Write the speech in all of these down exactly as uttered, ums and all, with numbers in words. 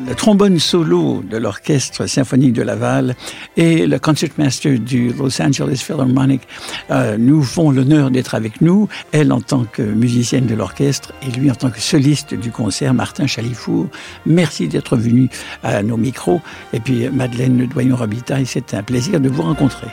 le trombone solo de l'Orchestre symphonique de Laval et le concertmaster du Los Angeles Philharmonic euh, nous font l'honneur d'être avec nous, elle en tant que musicienne de l'orchestre et lui en tant que soliste du concert, Martin Chalifour. Merci d'être venu à nos micros. Et puis Madeleine Doyon-Robitaille, c'est un plaisir de vous rencontrer.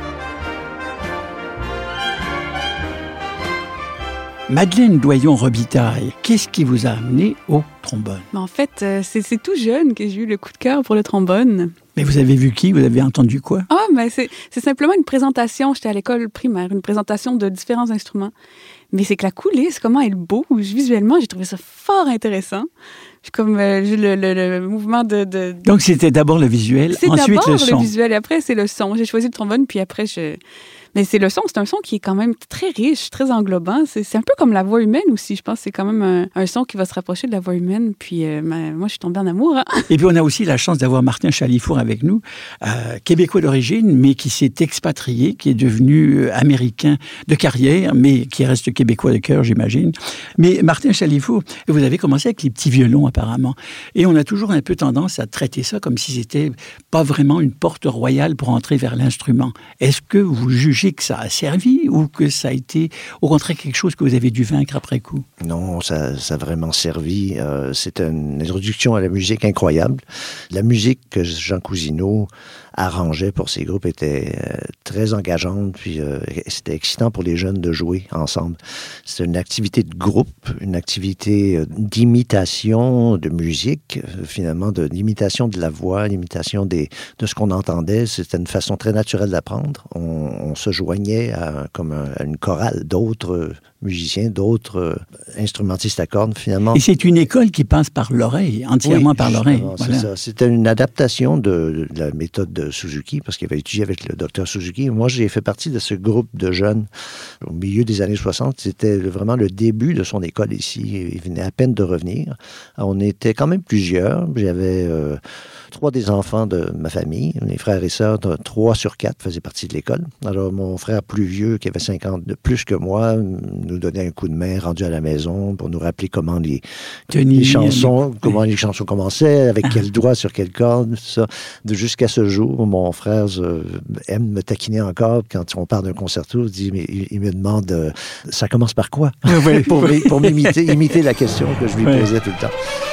Madeleine Doyon-Robitaille, qu'est-ce qui vous a amené au trombone? En fait, euh, c'est, c'est tout jeune que j'ai eu le coup de cœur pour le trombone. Mais vous avez vu qui? Vous avez entendu quoi? Ah, mais c'est, c'est simplement une présentation. J'étais à l'école primaire, une présentation de différents instruments. Mais c'est que la coulisse, comment elle bouge visuellement, j'ai trouvé ça fort intéressant. Comme euh, le, le, le mouvement de, de... Donc, c'était d'abord le visuel, c'est ensuite le son. C'est d'abord le visuel, et après, c'est le son. J'ai choisi le trombone, puis après, je... Mais c'est le son, c'est un son qui est quand même très riche, très englobant. C'est, c'est un peu comme la voix humaine aussi. Je pense que c'est quand même un, un son qui va se rapprocher de la voix humaine. Puis euh, ma, moi, je suis tombée en amour. Hein. Et puis, on a aussi la chance d'avoir Martin Chalifour avec nous, euh, québécois d'origine, mais qui s'est expatrié, qui est devenu euh, américain de carrière, mais qui reste québécois de cœur, j'imagine. Mais Martin Chalifour, vous avez commencé avec les petits violons, apparemment. Et on a toujours un peu tendance à traiter ça comme si c'était pas vraiment une porte royale pour entrer vers l'instrument. Est-ce que vous jugez que ça a servi ou que ça a été, au contraire, quelque chose que vous avez dû vaincre après coup? Non, ça, ça a vraiment servi. Euh, c'est une introduction à la musique incroyable. La musique que Jean Cousineau arrangeait pour ses groupes était euh, très engageante, puis euh, c'était excitant pour les jeunes de jouer ensemble. C'est une activité de groupe, une activité d'imitation de musique, finalement, de l'imitation de la voix, l'imitation des, de ce qu'on entendait. C'était une façon très naturelle d'apprendre. On, on se joignait à, comme un, à une chorale d'autres musiciens, d'autres instrumentistes à cordes, finalement. Et c'est une école qui passe par l'oreille, entièrement oui, par l'oreille. C'est voilà. ça. C'était une adaptation de, de la méthode de Suzuki, parce qu'il avait étudié avec le docteur Suzuki. Moi, j'ai fait partie de ce groupe de jeunes au milieu des années soixante. C'était vraiment le début de son école ici. Il venait à peine de revenir. On était quand même plusieurs. J'avais euh, trois des enfants de ma famille. Mes frères et sœurs, trois sur quatre faisaient partie de l'école. Alors, mon frère plus vieux, qui avait cinquante de plus que moi, nous donnait un coup de main rendu à la maison pour nous rappeler comment les, les chansons, les... comment les chansons commençaient, avec ah. quel doigt sur quelle corde, tout ça. De, jusqu'à ce jour, mon frère euh, aime me taquiner encore quand on parle d'un concerto. Il, dit, mais, il, il me demande euh, ça commence par quoi? Oui. pour, pour m'imiter imiter la question que je lui oui. posais tout le temps.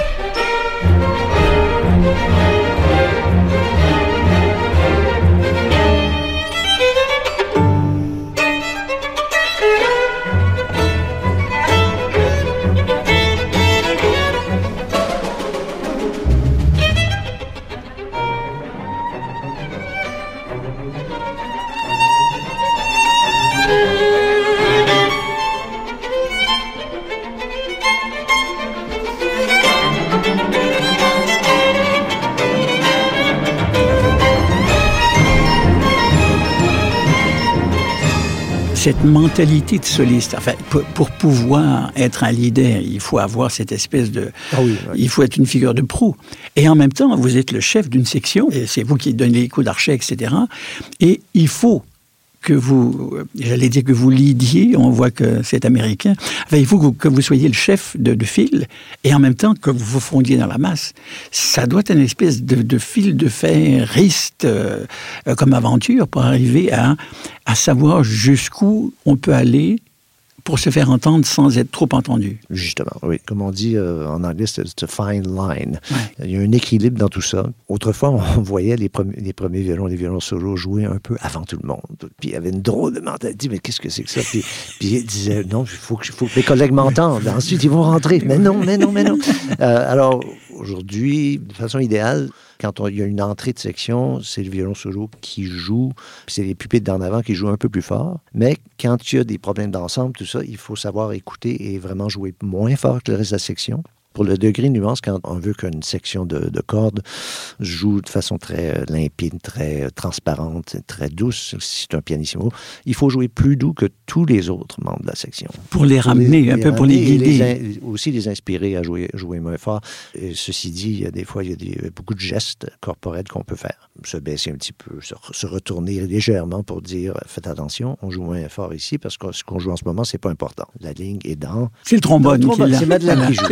Cette mentalité de soliste, enfin, pour, pour pouvoir être un leader, il faut avoir cette espèce de... Ah oui, oui. Il faut être une figure de proue. Et en même temps, vous êtes le chef d'une section, et c'est vous qui donnez les coups d'archet, et cetera. Et il faut que vous, j'allais dire que vous leadiez, on voit que c'est américain, enfin, il faut que vous, que vous soyez le chef de, de file, et en même temps que vous vous fondiez dans la masse. Ça doit être une espèce de, de fil de fer riste euh, comme aventure pour arriver à, à savoir jusqu'où on peut aller pour se faire entendre sans être trop entendu. Justement, oui. Comme on dit euh, en anglais, c'est a fine line. Ouais. Il y a un équilibre dans tout ça. Autrefois, on voyait les premiers, les premiers violons, les violons solos jouer un peu avant tout le monde. Puis il y avait une drôle de mentalité. Mais qu'est-ce que c'est que ça? Puis, puis il disait, non, il faut que, faut que mes collègues m'entendent. Ensuite, ils vont rentrer. Mais non, mais non, mais non. Euh, alors, aujourd'hui, de façon idéale, quand on, il y a une entrée de section, c'est le violon solo qui joue, puis c'est les pupitres d'en avant qui jouent un peu plus fort. Mais quand il y a des problèmes d'ensemble, tout ça, il faut savoir écouter et vraiment jouer moins fort que le reste de la section. Pour le degré de nuance, quand on veut qu'une section de, de cordes joue de façon très limpide, très transparente, très douce, si c'est un pianissimo, il faut jouer plus doux que tous les autres membres de la section. Pour les ramener, les, un peu pour les guider. Les, aussi les inspirer à jouer, jouer moins fort. Et ceci dit, il y a des fois, il y a des, beaucoup de gestes corporels qu'on peut faire. Se baisser un petit peu, se, se retourner légèrement pour dire, faites attention, on joue moins fort ici parce que ce qu'on joue en ce moment, c'est pas important. La ligne est dans... C'est le trombone, le trombone qui l'a. C'est Madeleine qui joue. C'est Madeleine,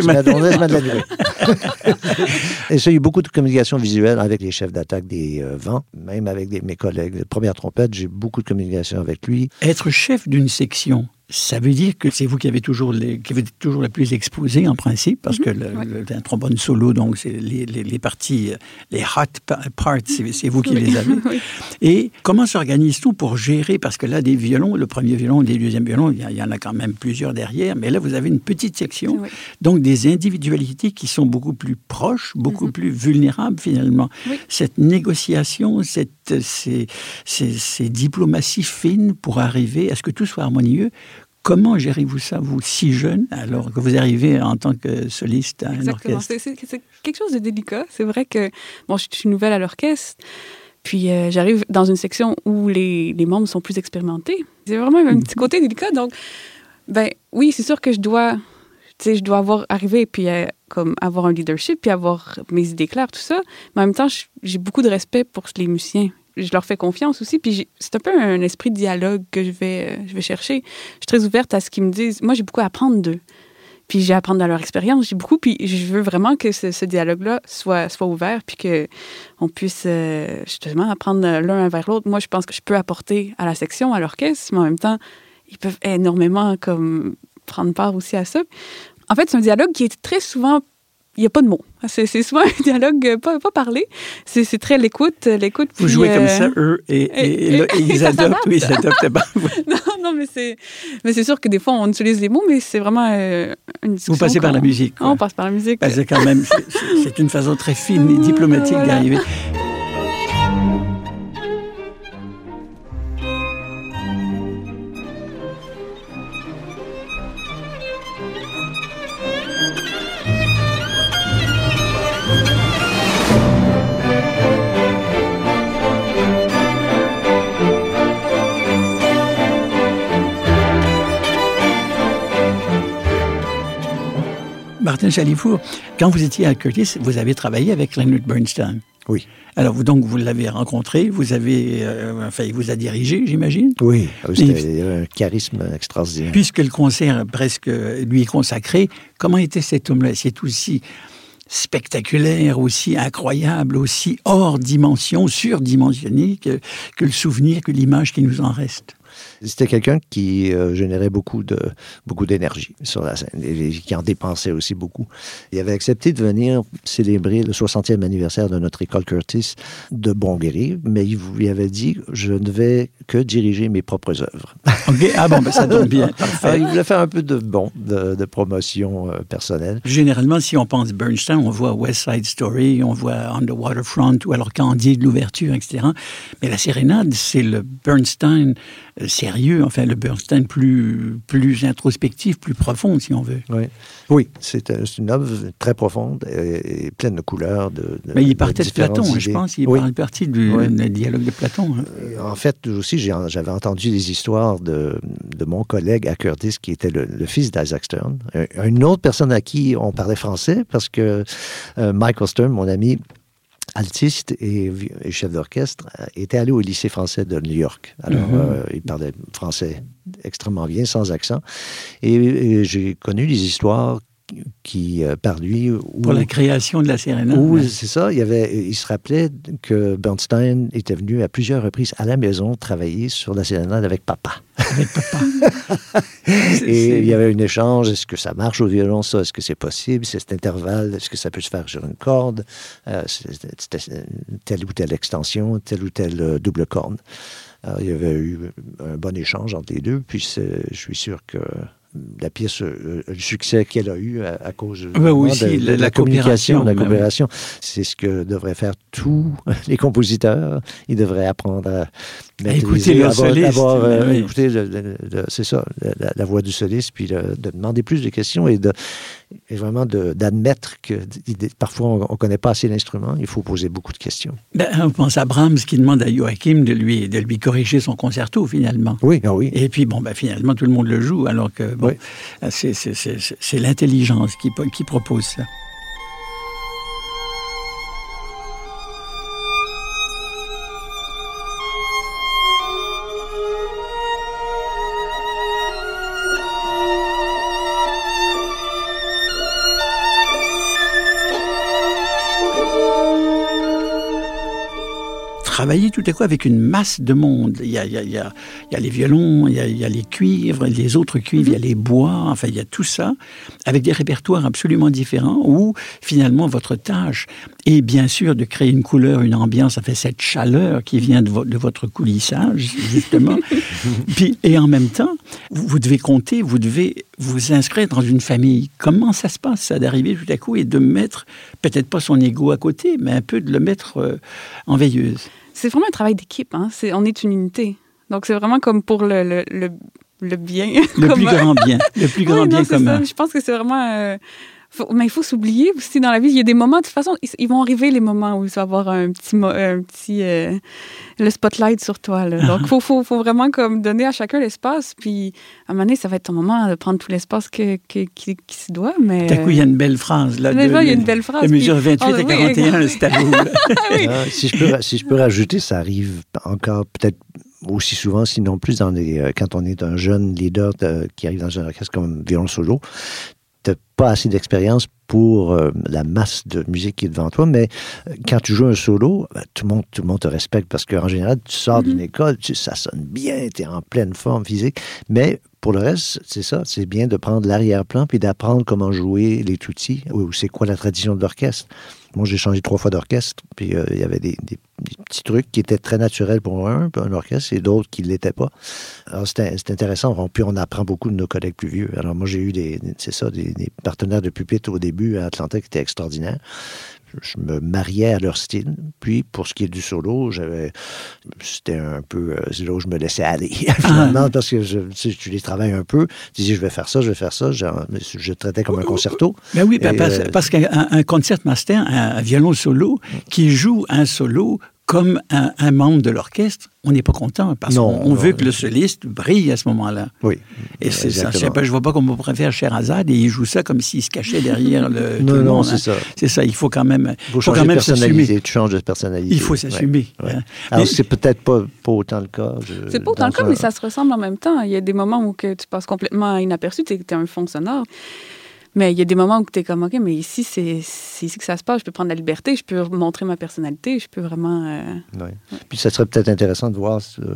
quasiment de la nuit. Et ça, il y a eu beaucoup de communication visuelle avec les chefs d'attaque des euh, vents, même avec des, mes collègues. La première trompette, j'ai beaucoup de communication avec lui. Être chef d'une section, ça veut dire que c'est vous qui avez toujours, les, qui avez toujours la plus exposée en principe, parce mm-hmm. que le, ouais. le, un trombone solo, donc c'est les, les, les parties, les hot parts, c'est, c'est vous qui oui. les avez. Oui. Et comment s'organise-t-on pour gérer, parce que là, des violons, le premier violon, les deuxièmes violons, il y, y en a quand même plusieurs derrière, mais là, vous avez une petite section, oui. donc des individualités qui sont beaucoup plus proches, beaucoup mm-hmm. plus vulnérables finalement. Oui. Cette négociation, cette, ces, ces, ces diplomaties fines pour arriver à ce que tout soit harmonieux. Comment gérez-vous ça, vous, si jeune, alors que vous arrivez en tant que soliste à un Exactement. orchestre? C'est, c'est, c'est quelque chose de délicat. C'est vrai que, bon, je suis nouvelle à l'orchestre, puis euh, j'arrive dans une section où les, les membres sont plus expérimentés. C'est vraiment un petit côté délicat. Donc, ben oui, c'est sûr que je dois, tu sais, je dois avoir arrivé, puis euh, comme avoir un leadership, puis avoir mes idées claires, tout ça. Mais en même temps, j'ai beaucoup de respect pour les musiciens. Je leur fais confiance aussi, puis j'ai, c'est un peu un esprit de dialogue que je vais, euh, je vais chercher. Je suis très ouverte à ce qu'ils me disent. Moi, j'ai beaucoup à apprendre d'eux. Puis j'ai à apprendre de leur expérience. J'ai beaucoup, puis je veux vraiment que ce, ce dialogue-là soit, soit ouvert, puis qu'on puisse euh, justement apprendre l'un vers l'autre. Moi, je pense que je peux apporter à la section, à l'orchestre, mais en même temps, ils peuvent énormément comme prendre part aussi à ça. En fait, c'est un dialogue qui est très souvent... Il n'y a pas de mots. C'est, c'est souvent un dialogue pas, pas parlé. C'est, c'est très l'écoute. l'écoute Vous puis, jouez euh... comme ça, eux, et, et, et, et, et, et ils adoptent. Oui, ils adoptent. non, non, mais c'est, mais c'est sûr que des fois, on utilise les mots, mais c'est vraiment euh, une discussion. Vous passez par la musique. Quoi. On passe par la musique. Ben, c'est quand même, c'est, c'est une façon très fine et diplomatique voilà. d'arriver. Martin Chalifour, quand vous étiez à Curtis, vous avez travaillé avec Leonard Bernstein. Oui. Alors, vous, donc, vous l'avez rencontré, vous avez, euh, enfin, il vous a dirigé, j'imagine? Oui, c'était Et, un charisme extraordinaire. Puisque le concert presque lui est consacré, comment était cet homme-là? C'est aussi spectaculaire, aussi incroyable, aussi hors dimension, surdimensionné que, que le souvenir, que l'image qui nous en reste. C'était quelqu'un qui euh, générait beaucoup, de, beaucoup d'énergie sur la scène et qui en dépensait aussi beaucoup. Il avait accepté de venir célébrer le soixantième anniversaire de notre école Curtis de bon gré, mais il lui avait dit « Je ne vais que diriger mes propres œuvres. » OK. Ah bon, ben ça tombe bien. Alors, il voulait faire un peu de, bon, de, de promotion euh, personnelle. Généralement, si on pense Bernstein, on voit West Side Story, on voit On the Waterfront ou alors Candide, l'ouverture, et cetera. Mais la sérénade, c'est le Bernstein sérieux, enfin le Bernstein plus, plus introspectif, plus profond, si on veut. Oui, oui c'est, c'est une œuvre très profonde et, et pleine de couleurs. De, de, Mais il partait de, de Platon, idées. Je pense. Il oui. partait du oui. dialogue de Platon. Hein. En fait, aussi, j'ai, j'avais entendu des histoires de, de mon collègue à Curtis, qui était le, le fils d'Isaac Stern. Une autre personne à qui on parlait français, parce que euh, Michael Stern, mon ami, altiste et, et chef d'orchestre, était allé au lycée français de New York. Alors, mm-hmm. euh, il parlait français extrêmement bien, sans accent. Et, et j'ai connu des histoires qui, euh, par lui... Où, pour la création de la sérénade. Oui, c'est ça. Il, y avait, il se rappelait que Bernstein était venu à plusieurs reprises à la maison travailler sur la sérénade avec papa. Avec papa. Et c'est... il y avait un échange. Est-ce que ça marche au violon, ça? Est-ce que c'est possible? C'est cet intervalle? Est-ce que ça peut se faire sur une corde? Euh, c'était telle ou telle extension, telle ou telle euh, double corne. Alors, il y avait eu un bon échange entre les deux. Puis je suis sûr que la pièce, euh, le succès qu'elle a eu à, à cause ben oui, de, si, de, la, de la, la communication, de la ben coopération. Oui. C'est ce que devraient faire tous les compositeurs. Ils devraient apprendre à écouter le soliste. Avoir, euh, oui. écouter le, le, le, c'est ça, la, la voix du soliste, puis le, de demander plus de questions et, de, et vraiment de, d'admettre que parfois on ne connaît pas assez l'instrument. Il faut poser beaucoup de questions. Ben, on pense à Brahms qui demande à Joachim de lui, de lui corriger son concerto finalement. Oui, ah oui. Et puis bon, ben, finalement tout le monde le joue alors que bon, oui. c'est, c'est, c'est, c'est l'intelligence qui, qui propose ça. travaillez tout à coup avec une masse de monde. Il y a, il y a, il y a, il y a les violons, il y a, il y a les cuivres, les autres cuivres, il y a les bois, enfin il y a tout ça, avec des répertoires absolument différents où finalement votre tâche est bien sûr de créer une couleur, une ambiance, ça fait cette chaleur qui vient de, vo- de votre coulissage, justement. Puis, et en même temps, vous, vous devez compter, vous devez vous inscrire dans une famille. Comment ça se passe, ça, d'arriver tout à coup et de mettre, peut-être pas son ego à côté, mais un peu de le mettre euh, en veilleuse? C'est vraiment un travail d'équipe. Hein? C'est, on est une unité. Donc, c'est vraiment comme pour le, le, le, le bien. Le plus grand bien. Le plus grand oui, bien non, c'est commun. ça. Je pense que c'est vraiment... Euh, faut, mais il faut s'oublier aussi dans la vie. Il y a des moments, de toute façon, ils, ils vont arriver les moments où il va y avoir un petit... Un petit euh, le spotlight sur toi. Là. Donc, il faut, faut, faut vraiment comme donner à chacun l'espace. Puis, à un moment donné, ça va être ton moment de prendre tout l'espace que, que, qui, qui se doit. Mais... Tout à coup, il y a une belle phrase. Là, Là, de, il y a une belle phrase. De mesure vingt-huit puis, et oh, quarante et un, oui, c'est à vous. Là. oui. Euh, si, je peux, si je peux rajouter, ça arrive encore peut-être aussi souvent, sinon plus, dans les, euh, quand on est un jeune leader de, qui arrive dans un orchestre comme violon solo. Tu n'as pas assez d'expérience pour euh, la masse de musique qui est devant toi, mais euh, quand tu joues un solo, ben, tout, le monde, tout le monde te respecte parce qu'en général, tu sors mm-hmm. d'une école, tu, ça sonne bien, tu es en pleine forme physique, mais pour le reste, c'est ça, c'est bien de prendre l'arrière-plan puis d'apprendre comment jouer les tutti, ou c'est quoi la tradition de l'orchestre. Moi, j'ai changé trois fois d'orchestre, puis il euh, y avait des, des, des petits trucs qui étaient très naturels pour un, un orchestre, et d'autres qui ne l'étaient pas. Alors, c'était, c'était intéressant. On, puis, on apprend beaucoup de nos collègues plus vieux. Alors, moi, j'ai eu des, c'est ça, des, des partenaires de pupitre au début à Atlanta qui étaient extraordinaires. Je me mariais à leur style. Puis, pour ce qui est du solo, j'avais, c'était un peu, euh, c'est là où je me laissais aller, finalement, ah. parce que je, tu, sais, tu les travailles un peu. Tu dis, je vais faire ça, je vais faire ça. Je, je traitais comme un concerto. Ben oui, ben et, parce, euh, parce qu'un un concertmaster, un, un violon solo, qui joue un solo comme un, un membre de l'orchestre, on n'est pas content parce non, qu'on on non, veut que le soliste brille à ce moment-là. Oui. Et c'est ça. Je sais pas, je vois pas comment on pourrait faire Scheherazade et il joue ça comme s'il se cachait derrière le. non, tout le non, monde, c'est hein. ça. C'est ça. Il faut quand même. Il faut, faut quand même s'assumer. Tu changes de personnalité. Il faut s'assumer. Ouais, ouais. Hein. Alors, mais, c'est peut-être pas, pas autant le cas. Je, c'est pas autant le cas, un... mais ça se ressemble en même temps. Il y a des moments où que tu passes complètement inaperçu, tu es un fond sonore. Mais il y a des moments où tu es comme, OK, mais ici, c'est, c'est ici que ça se passe. Je peux prendre la liberté, je peux montrer ma personnalité, je peux vraiment... Euh... Oui. Ouais. Puis ça serait peut-être intéressant de voir, euh,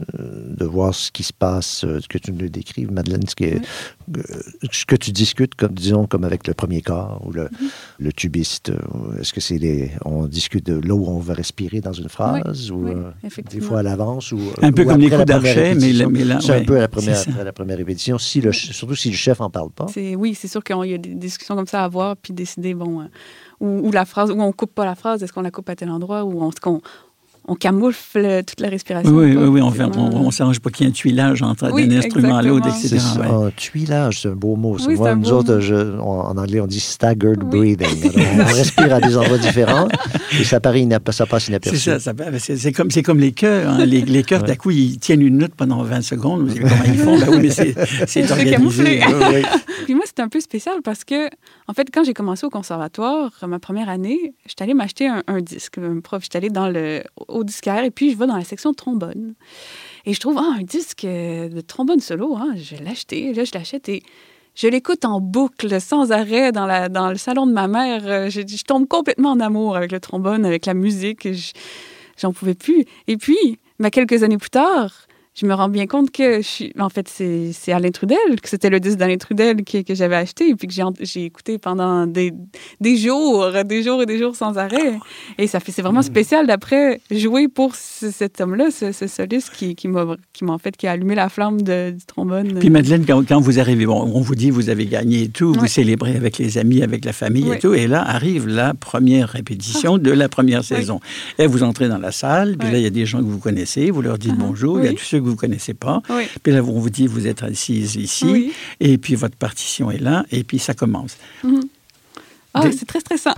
de voir ce qui se passe, euh, ce que tu nous décrives, Madeleine, ce, qui est, oui. euh, ce que tu discutes, comme, disons, comme avec le premier corps ou le, mm-hmm. le tubiste. Euh, est-ce que c'est les... On discute de là où on va respirer dans une phrase, oui. ou oui, euh, des fois à l'avance, ou un peu ou comme les coups d'archet, mais, là, mais là... C'est ouais, un peu à la première, après la première répétition, si le, surtout si le chef n'en parle pas. C'est, oui, c'est sûr qu'on il y a des discussions comme ça à avoir, puis décider, bon, euh, où, où la phrase, où on coupe pas la phrase, est-ce qu'on la coupe à tel endroit, ou on, qu'on, on camoufle toute la respiration. Oui, pas, oui, oui, on ne s'arrange pas qu'il y ait un tuilage entre oui, un instrument à l'autre, et cetera. C'est ouais. Un tuilage, c'est un beau mot. Oui, Moi, nous beau autres, je, on, en anglais, on dit staggered oui. breathing. Alors, on respire à des endroits différents et ça, paraît inap- ça passe inaperçu. C'est ça, ça c'est, c'est, comme, c'est comme les chœurs. Hein. Les, les chœurs, ouais. d'un coup, ils tiennent une note pendant vingt secondes. Vous savez comment ils font? Ben oui, mais c'est, c'est organisé. oui, oui. Puis moi, c'était un peu spécial parce que, en fait, quand j'ai commencé au conservatoire, ma première année, j'étais allée m'acheter un, un disque. Un prof, j'étais allée dans le, au disquaire et puis je vais dans la section trombone. Et je trouve, ah, un disque de trombone solo, hein, je vais l'acheter. Là, je l'achète et je l'écoute en boucle, sans arrêt, dans, la, dans le salon de ma mère. Je, je tombe complètement en amour avec le trombone, avec la musique. Je, j'en pouvais plus. Et puis, ben, quelques années plus tard, je me rends bien compte que, je suis, en fait, c'est, c'est Alain Trudel, que c'était le disque d'Alain Trudel que, que j'avais acheté et puis que j'ai, j'ai écouté pendant des, des jours, des jours et des jours sans arrêt. Et ça fait, c'est vraiment spécial d'après jouer pour ce, cet homme-là, ce, ce soliste qui, qui, m'a, qui m'a en fait, qui a allumé la flamme de, du trombone. Puis Madeleine, quand, quand vous arrivez, bon, on vous dit vous avez gagné et tout, oui. vous célébrez avec les amis, avec la famille oui. et tout, et là arrive la première répétition ah. de la première saison. Oui. Et vous entrez dans la salle, puis oui. là il y a des gens que vous connaissez, vous leur dites uh-huh. bonjour, oui. il y a tous ceux que vous ne connaissez pas. Oui. Puis là, on vous dit, vous êtes assise ici, oui. et puis votre partition est là, et puis ça commence. Mm-hmm. Ah, Des... c'est très stressant.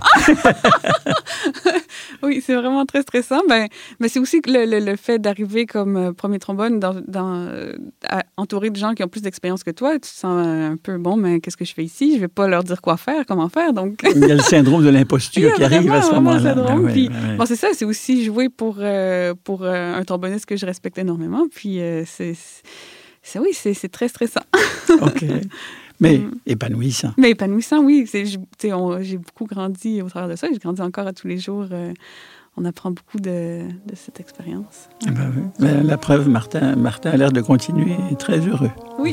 Oui, c'est vraiment très stressant. Ben, mais c'est aussi le, le, le fait d'arriver comme euh, premier trombone dans, dans, euh, entouré de gens qui ont plus d'expérience que toi. Tu te sens un peu, bon, mais qu'est-ce que je fais ici? Je ne vais pas leur dire quoi faire, comment faire. Donc... Il y a le syndrome de l'imposture qui arrive à ce moment-là. Ben oui, Puis, ben oui. Bon, c'est ça, c'est aussi jouer pour, euh, pour euh, un tromboniste que je respecte énormément. Puis, euh, c'est, c'est, oui, c'est, c'est très stressant. OK. Mais mmh. épanouissant. Mais épanouissant, oui. C'est, on, j'ai beaucoup grandi au travers de ça. J'ai grandi encore à tous les jours. Euh, on apprend beaucoup de, de cette expérience. Ah ben oui. Mais la preuve, Martin, Martin a l'air de continuer très heureux. Oui.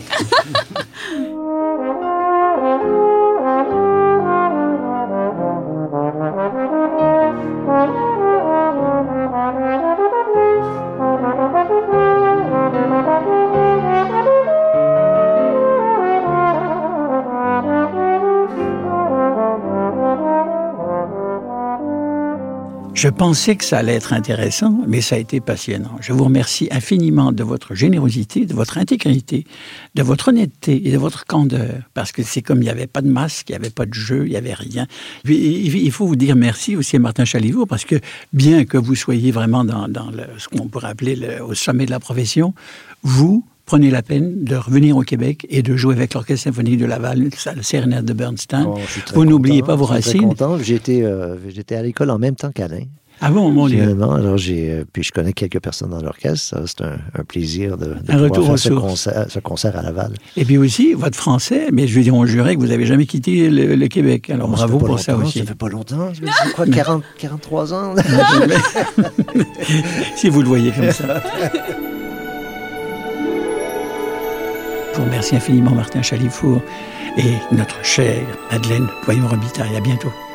Je pensais que ça allait être intéressant, mais ça a été passionnant. Je vous remercie infiniment de votre générosité, de votre intégrité, de votre honnêteté et de votre candeur, parce que c'est comme il n'y avait pas de masque, il n'y avait pas de jeu, il n'y avait rien. Il faut vous dire merci aussi à Martin Chalifour, parce que bien que vous soyez vraiment dans, dans le, ce qu'on pourrait appeler le, au sommet de la profession, vous prenez la peine de revenir au Québec et de jouer avec l'Orchestre symphonique de Laval, le sérénade de Bernstein. Oh, vous n'oubliez pas vos racines. Je suis très content. J'étais, euh, j'étais à l'école en même temps qu'Alain. Ah bon, mon Dieu. Finalement, alors j'ai, euh, puis je connais quelques personnes dans l'orchestre. C'est un, un plaisir de, de un retour faire aux ce sources. concert, ce concert à Laval. Et puis aussi, votre français, mais je veux dire, on jurait que vous n'avez jamais quitté le, le Québec. Alors bon, bravo pour ça aussi. Ça fait pas longtemps. Je crois quarante, quarante-trois ans. Si vous le voyez comme ça. Je vous remercie infiniment, Martin Chalifour, et notre chère Madeleine Poyon-Robitaille. À bientôt.